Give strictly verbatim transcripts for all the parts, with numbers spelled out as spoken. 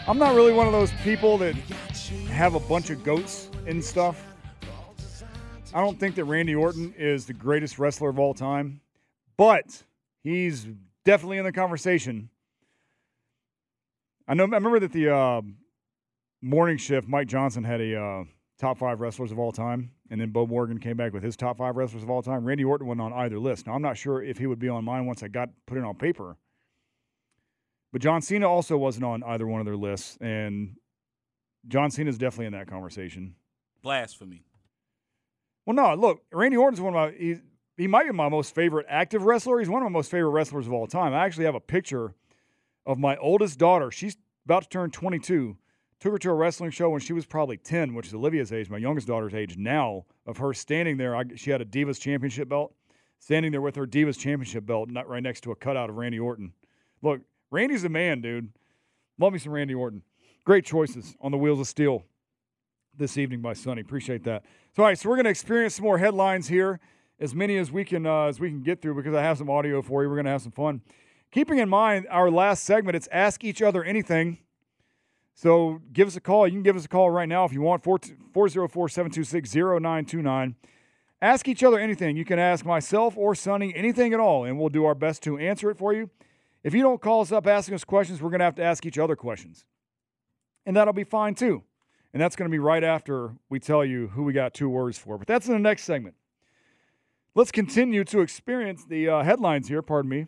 I'm not really one of those people that have a bunch of goats and stuff. I don't think that Randy Orton is the greatest wrestler of all time, but he's definitely in the conversation. I know. I remember that the uh, morning shift, Mike Johnson had a uh, top five wrestlers of all time, and then Bo Morgan came back with his top five wrestlers of all time. Randy Orton wasn't on either list. Now, I'm not sure if he would be on mine once I got put it on paper. But John Cena also wasn't on either one of their lists, and John Cena is definitely in that conversation. Blasphemy. Well, no, look, Randy Orton's one of my he, he might be my most favorite active wrestler. He's one of my most favorite wrestlers of all time. I actually have a picture of my oldest daughter. She's about to turn twenty-two. Took her to a wrestling show when she was probably ten, which is Olivia's age, my youngest daughter's age now, of her standing there. I, she had a Divas Championship belt, standing there with her Divas Championship belt not right next to a cutout of Randy Orton. Look, Randy's the man, dude. Love me some Randy Orton. Great choices on the Wheels of Steel this evening by Sonny. Appreciate that. So, all right, so we're going to experience some more headlines here, as many as we can uh, as we can get through, because I have some audio for you. We're going to have some fun. Keeping in mind our last segment, it's Ask Each Other Anything. So give us a call. You can give us a call right now if you want, four oh four, seven two six, oh nine two nine. Ask each other anything. You can ask myself or Sonny anything at all, and we'll do our best to answer it for you. If you don't call us up asking us questions, we're going to have to ask each other questions. And that'll be fine too. And that's going to be right after we tell you who we got two words for. But that's in the next segment. Let's continue to experience the uh, headlines here, pardon me.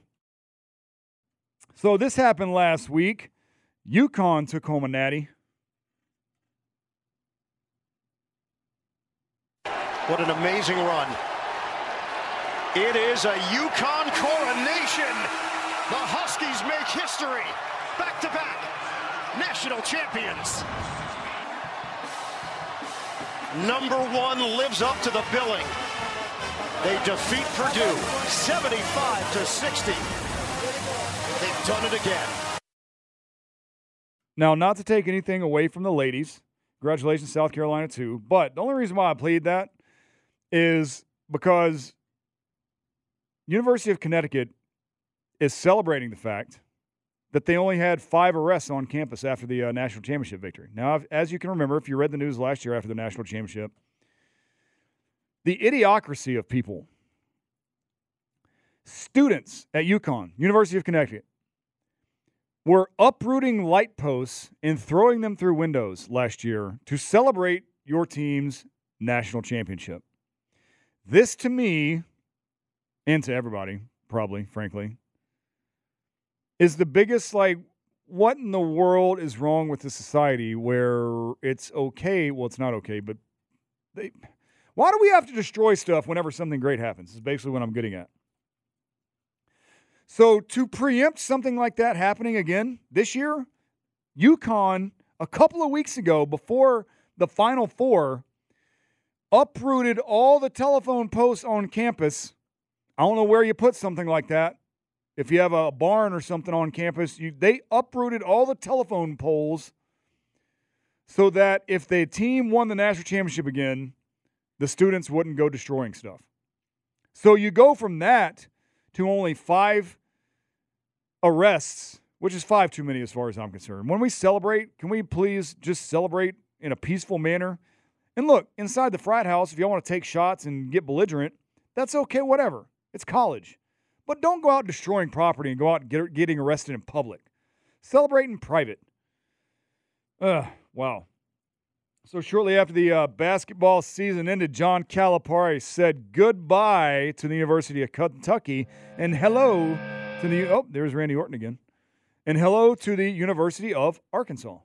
So this happened last week. UConn took home a natty. What an amazing run. It is a UConn coronation. The Huskies make history. Back-to-back national champions. Number one lives up to the billing. They defeat Purdue seventy-five to sixty. They've done it again. Now, not to take anything away from the ladies. Congratulations, South Carolina, too. But the only reason why I played that is because University of Connecticut is celebrating the fact that they only had five arrests on campus after the uh, national championship victory. Now, as you can remember, if you read the news last year after the national championship, the idiocracy of people, students at UConn, University of Connecticut, were uprooting light posts and throwing them through windows last year to celebrate your team's national championship. This, to me, and to everybody, probably, frankly, is the biggest, like, what in the world is wrong with the society where it's okay? Well, it's not okay, but they, why do we have to destroy stuff whenever something great happens? Is basically what I'm getting at. So to preempt something like that happening again this year, UConn, a couple of weeks ago, before the Final Four, uprooted all the telephone posts on campus. I don't know where you put something like that. If you have a barn or something on campus, you, they uprooted all the telephone poles so that if the team won the national championship again, the students wouldn't go destroying stuff. So you go from that to only five arrests, which is five too many as far as I'm concerned. When we celebrate, can we please just celebrate in a peaceful manner? And look, inside the frat house, if y'all want to take shots and get belligerent, that's okay, whatever. It's college. But don't go out destroying property and go out get, getting arrested in public. Celebrate in private. Ugh, wow. So shortly after the uh, basketball season ended, John Calipari said goodbye to the University of Kentucky and hello to the, oh, there's Randy Orton again, and hello to the University of Arkansas.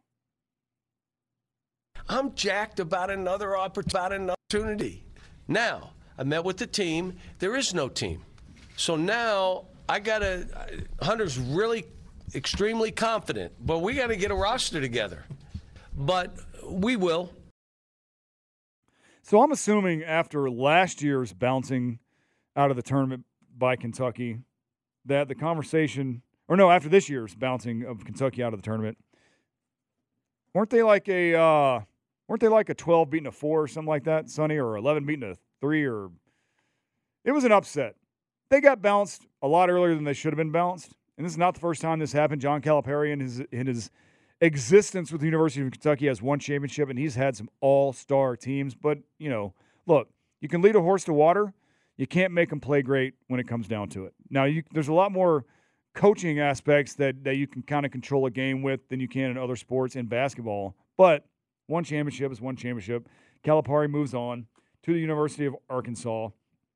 I'm jacked about another opportunity. Now, I met with the team. There is no team. So now I got to, Hunter's really extremely confident, but we got to get a roster together. But we will. So I'm assuming after last year's bouncing out of the tournament by Kentucky, that the conversation, or no, after this year's bouncing of Kentucky out of the tournament, weren't they like a, uh, weren't they like a twelve beating a four or something like that, Sonny, or eleven beating a three, or it was an upset. They got bounced a lot earlier than they should have been bounced, and this is not the first time this happened. John Calipari in his in his existence with the University of Kentucky has one championship, and he's had some all-star teams. But, you know, look, you can lead a horse to water. You can't make them play great when it comes down to it. Now, you, there's a lot more coaching aspects that, that you can kind of control a game with than you can in other sports in basketball. But one championship is one championship. Calipari moves on to the University of Arkansas.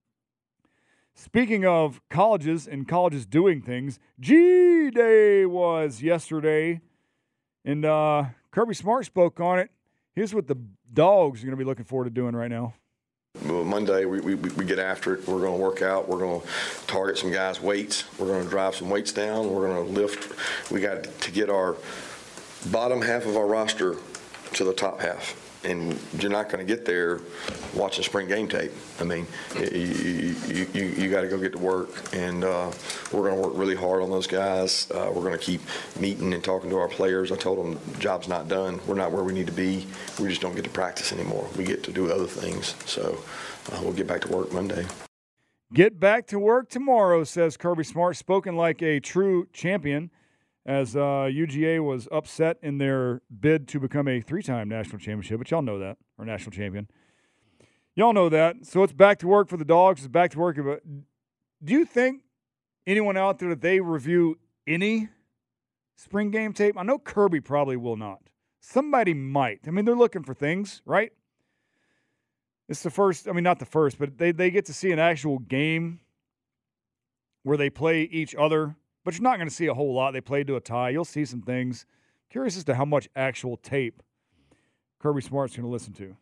Speaking of colleges and colleges doing things, G-Day was yesterday, and uh, Kirby Smart spoke on it. Here's what the Dogs are going to be looking forward to doing right now. Well, Monday, we, we, we get after it. We're going to work out. We're going to target some guys' weights. We're going to drive some weights down. We're going to lift. We got to get our bottom half of our roster to the top half. And you're not going to get there watching spring game tape. I mean, you, you, you, you got to go get to work. And uh, we're going to work really hard on those guys. Uh, we're going to keep meeting and talking to our players. I told them the job's not done. We're not where we need to be. We just don't get to practice anymore. We get to do other things. So uh, we'll get back to work Monday. Get back to work tomorrow, says Kirby Smart, spoken like a true champion, as uh, U G A was upset in their bid to become a three-time national championship, but y'all know that, or national champion. Y'all know that. So it's back to work for the Dogs. It's back to work. But do you think anyone out there that they review any spring game tape? I know Kirby probably will not. Somebody might. I mean, they're looking for things, right? It's the first, I mean, not the first, but they, they get to see an actual game where they play each other. But you're not going to see a whole lot. They played to a tie. You'll see some things. Curious as to how much actual tape Kirby Smart's going to listen to.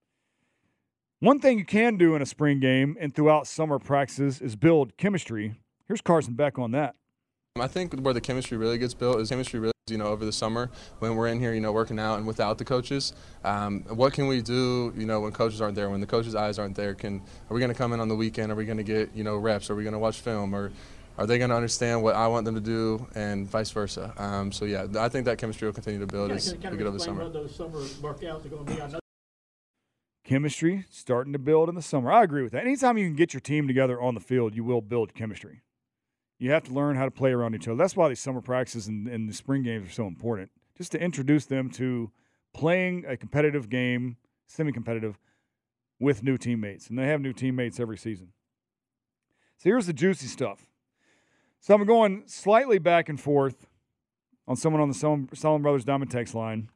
One thing you can do in a spring game and throughout summer practices is build chemistry. Here's Carson Beck on that. I think where the chemistry really gets built is chemistry really, you know, over the summer when we're in here, you know, working out and without the coaches. Um, what can we do, you know, when coaches aren't there, when the coaches' eyes aren't there? Can are we going to come in on the weekend? Are we going to get, you know, reps? Are we going to watch film? Or are they going to understand what I want them to do, and vice versa? Um, so, yeah, I think that chemistry will continue to build as we get over the summer. What those summer workouts are going to be. I know. Chemistry starting to build in the summer. I agree with that. Anytime you can get your team together on the field, you will build chemistry. You have to learn how to play around each other. That's why these summer practices and, and the spring games are so important, just to introduce them to playing a competitive game, semi-competitive, with new teammates. And they have new teammates every season. So here's the juicy stuff. So I'm going slightly back and forth on someone on the Solomon Brothers Diamond text line.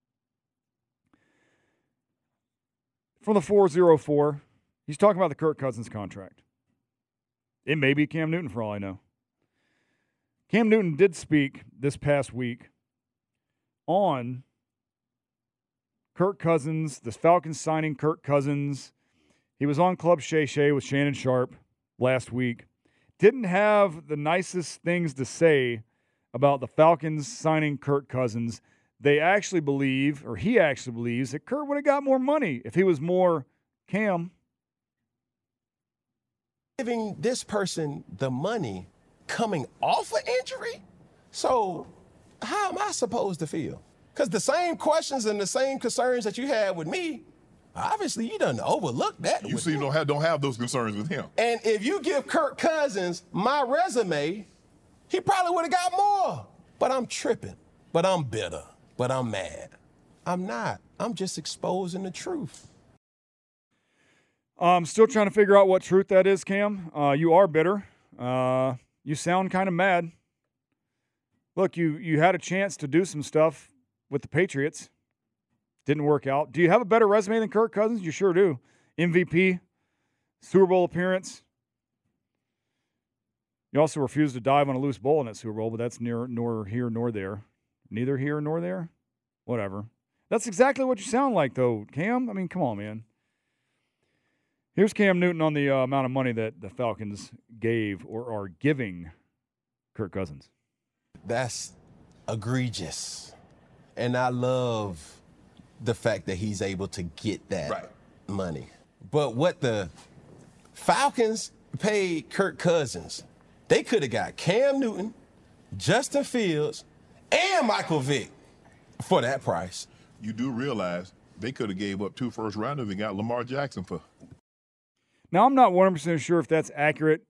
From the four oh four, he's talking about the Kirk Cousins contract. It may be Cam Newton for all I know. Cam Newton did speak this past week on Kirk Cousins, the Falcons signing Kirk Cousins. He was on Club Shay Shay with Shannon Sharp last week. Didn't have the nicest things to say about the Falcons signing Kirk Cousins. They actually believe, or he actually believes, that Kirk would have got more money if he was more Cam. Giving this person the money coming off an injury? So how am I supposed to feel? Because the same questions and the same concerns that you had with me, obviously you done overlooked that. You see, don't have, don't have those concerns with him. And if you give Kirk Cousins my resume, he probably would have got more. But I'm tripping. But I'm bitter. But I'm mad. I'm not. I'm just exposing the truth. I'm still trying to figure out what truth that is, Cam. Uh, you are bitter. Uh, you sound kind of mad. Look, you you had a chance to do some stuff with the Patriots. Didn't work out. Do you have a better resume than Kirk Cousins? You sure do. M V P, Super Bowl appearance. You also refused to dive on a loose ball in that Super Bowl, but that's near nor here nor there. Neither here nor there? Whatever. That's exactly what you sound like, though, Cam. I mean, come on, man. Here's Cam Newton on the uh, amount of money that the Falcons gave or are giving Kirk Cousins. That's egregious. And I love the fact that he's able to get that right. money. But what the Falcons paid Kirk Cousins, they could have got Cam Newton, Justin Fields, and Michael Vick for that price. You do realize they could have gave up two first rounders and got Lamar Jackson for. Now, I'm not one hundred percent sure if that's accurate.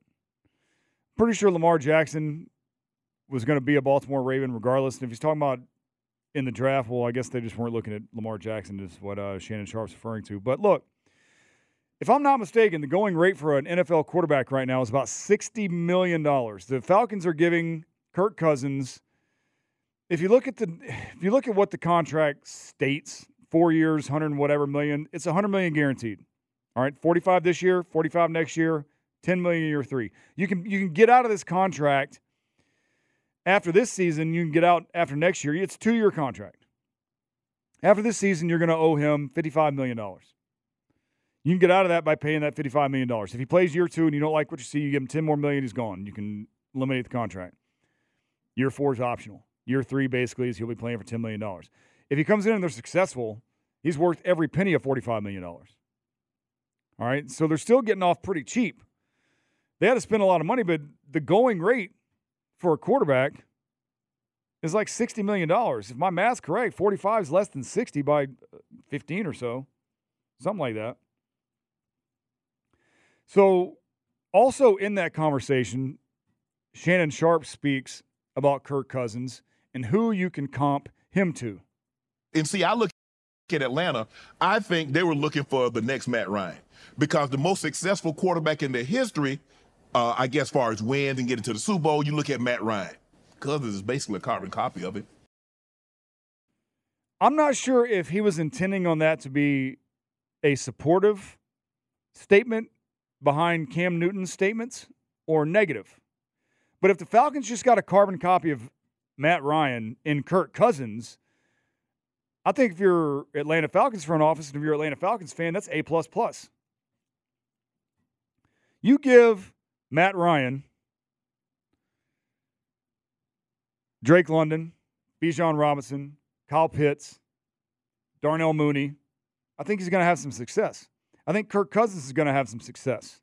Pretty sure Lamar Jackson was going to be a Baltimore Raven regardless. And if he's talking about in the draft. Well, I guess they just weren't looking at Lamar Jackson, is what uh, Shannon Sharp's referring to. But look, if I'm not mistaken, the going rate for an N F L quarterback right now is about sixty million dollars. The Falcons are giving Kirk Cousins, if you look at the, if you look at what the contract states, four years, hundred and whatever million, it's a hundred million guaranteed. All right, forty-five this year, forty-five next year, ten million year three. You can you can get out of this contract after this season. You can get out after next year. It's a two-year contract. After this season, you're going to owe him fifty-five million dollars. You can get out of that by paying that fifty-five million dollars. If he plays year two and you don't like what you see, you give him ten more million, he's gone. You can eliminate the contract. Year four is optional. Year three basically is he'll be playing for ten million dollars. If he comes in and they're successful, he's worth every penny of forty-five million dollars. All right, so they're still getting off pretty cheap. They had to spend a lot of money, but the going rate for a quarterback is like sixty million dollars. If my math's correct, forty-five is less than sixty by fifteen or so, something like that. So also in that conversation, Shannon Sharp speaks about Kirk Cousins and who you can comp him to. And see, I look at Atlanta, I think they were looking for the next Matt Ryan because the most successful quarterback in their history, uh, I guess, as far as wins and getting to the Super Bowl, you look at Matt Ryan. Cousins is basically a carbon copy of it. I'm not sure if he was intending on that to be a supportive statement behind Cam Newton's statements or negative. But if the Falcons just got a carbon copy of Matt Ryan in Kirk Cousins, I think if you're Atlanta Falcons front office and if you're Atlanta Falcons fan, that's A plus plus. You give Matt Ryan, Drake London, Bijan Robinson, Kyle Pitts, Darnell Mooney, I think he's going to have some success. I think Kirk Cousins is going to have some success.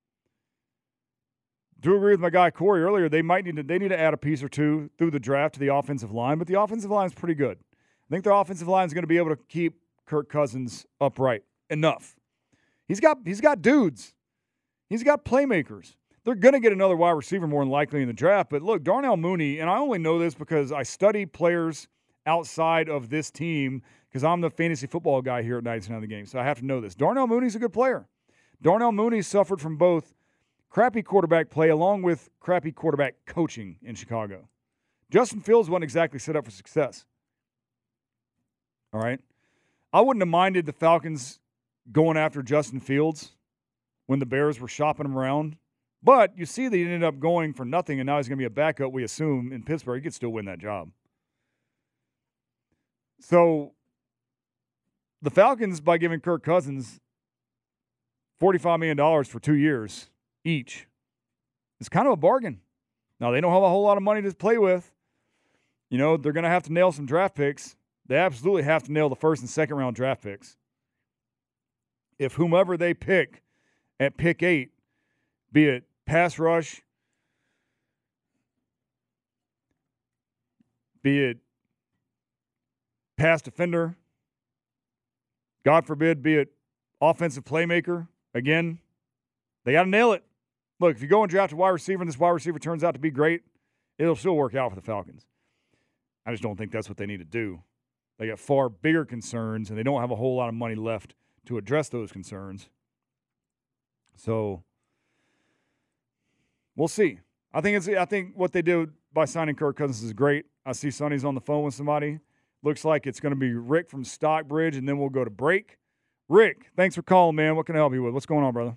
Do agree with my guy Corey earlier. They might need to they need to add a piece or two through the draft to the offensive line, but the offensive line is pretty good. I think their offensive line is going to be able to keep Kirk Cousins upright enough. He's got he's got dudes. He's got playmakers. They're going to get another wide receiver more than likely in the draft. But look, Darnell Mooney, and I only know this because I study players outside of this team because I'm the fantasy football guy here at ninety-nine The Game, so I have to know this. Darnell Mooney's a good player. Darnell Mooney suffered from both crappy quarterback play along with crappy quarterback coaching in Chicago. Justin Fields wasn't exactly set up for success. All right? I wouldn't have minded the Falcons going after Justin Fields when the Bears were shopping him around. But you see they ended up going for nothing, and now he's going to be a backup, we assume, in Pittsburgh. He could still win that job. So the Falcons, by giving Kirk Cousins forty-five million dollars for two years each, it's kind of a bargain. Now, they don't have a whole lot of money to play with. You know, they're going to have to nail some draft picks. They absolutely have to nail the first and second round draft picks. If whomever they pick at pick eight, be it pass rush, be it pass defender, God forbid, be it offensive playmaker, again, they got to nail it. Look, if you go and draft a wide receiver and this wide receiver turns out to be great, it'll still work out for the Falcons. I just don't think that's what they need to do. They got far bigger concerns, and they don't have a whole lot of money left to address those concerns. So we'll see. I think it's. I think what they did by signing Kirk Cousins is great. I see Sonny's on the phone with somebody. Looks like it's going to be Rick from Stockbridge, and then we'll go to break. Rick, thanks for calling, man. What can I help you with? What's going on, brother?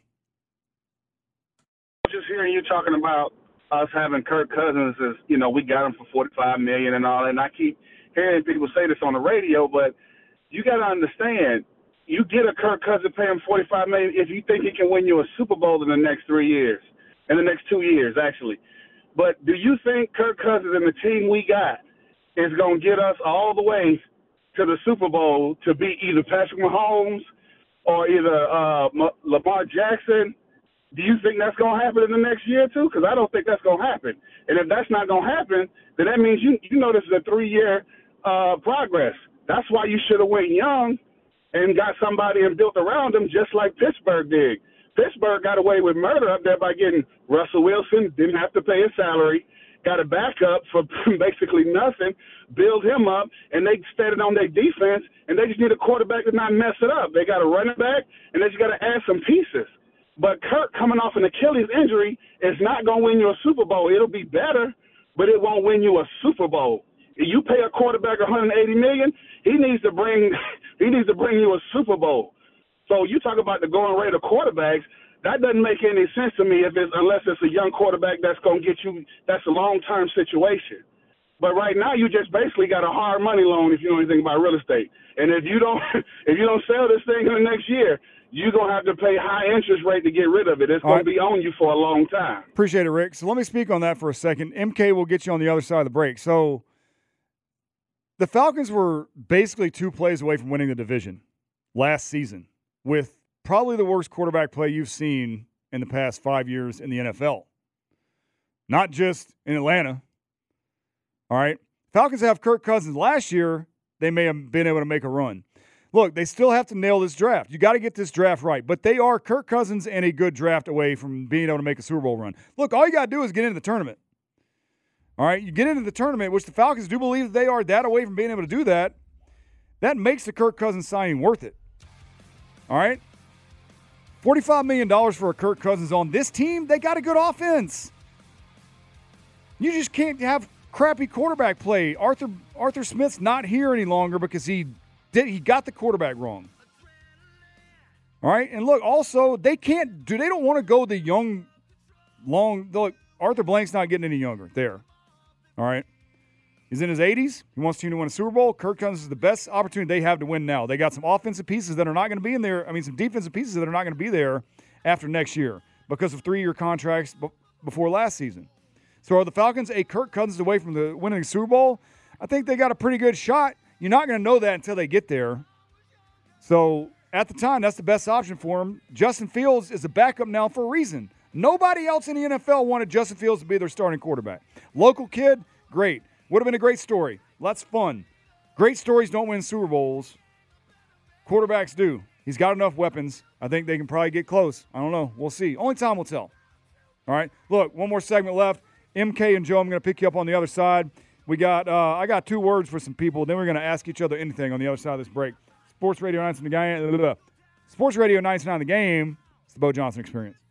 Just hearing you talking about us having Kirk Cousins is, you know, we got him for forty-five million dollars and all that, and I keep hearing people say this on the radio, but you got to understand, you get a Kirk Cousins, pay him forty-five million dollars if you think he can win you a Super Bowl in the next three years, in the next two years, actually. But do you think Kirk Cousins and the team we got is going to get us all the way to the Super Bowl to beat either Patrick Mahomes or either uh, Lamar Jackson? Do you think that's going to happen in the next year or two? Because I don't think that's going to happen. And if that's not going to happen, then that means you you know this is a three-year uh, progress. That's why you should have went young and got somebody and built around him just like Pittsburgh did. Pittsburgh got away with murder up there by getting Russell Wilson, didn't have to pay his salary, got a backup for basically nothing, build him up, and they started on their defense, and they just need a quarterback to not mess it up. They got a running back, and they just got to add some pieces. But Kirk coming off an Achilles injury is not going to win you a Super Bowl. It'll be better, but it won't win you a Super Bowl. If you pay a quarterback one hundred eighty million dollars, he needs to bring he needs to bring you a Super Bowl. So you talk about the going rate of quarterbacks. That doesn't make any sense to me if it's unless it's a young quarterback that's going to get you. That's a long-term situation. But right now, you just basically got a hard money loan if you know anything about real estate. And if you don't, if you don't sell this thing in the next year, you're gonna have to pay high interest rate to get rid of it. It's All gonna right. be on you for a long time. Appreciate it, Rick. So let me speak on that for a second. M K will get you on the other side of the break. So the Falcons were basically two plays away from winning the division last season with probably the worst quarterback play you've seen in the past five years in the N F L. Not just in Atlanta. All right. Falcons have Kirk Cousins last year. They may have been able to make a run. Look, they still have to nail this draft. You got to get this draft right. But they are Kirk Cousins and a good draft away from being able to make a Super Bowl run. Look, all you got to do is get into the tournament. All right, you get into the tournament, which the Falcons do believe they are that away from being able to do that. That makes the Kirk Cousins signing worth it. All right? forty-five million dollars for a Kirk Cousins on this team, they got a good offense. You just can't have crappy quarterback play. Arthur Arthur Smith's not here any longer because he did he got the quarterback wrong. All right, and look, also they can't do. They don't want to go the young, long. Look, Arthur Blank's not getting any younger. There, all right. He's in his eighties. He wants to win a Super Bowl. Kirk Cousins is the best opportunity they have to win now. They got some offensive pieces that are not going to be in there. I mean, some defensive pieces that are not going to be there after next year because of three-year contracts b- before last season. So are the Falcons a Kirk Cousins away from the winning the Super Bowl? I think they got a pretty good shot. You're not going to know that until they get there. So at the time, that's the best option for him. Justin Fields is a backup now for a reason. Nobody else in the N F L wanted Justin Fields to be their starting quarterback. Local kid, great. Would have been a great story. Lots of fun. Great stories don't win Super Bowls. Quarterbacks do. He's got enough weapons. I think they can probably get close. I don't know. We'll see. Only time will tell. All right. Look, one more segment left. M K and Joe, I'm going to pick you up on the other side. We got, uh, I got two words for some people. Then we're going to ask each other anything on the other side of this break. Sports Radio ninety-nine, the game. Sports Radio ninety-nine, the game. It's the Bo Johnson Experience.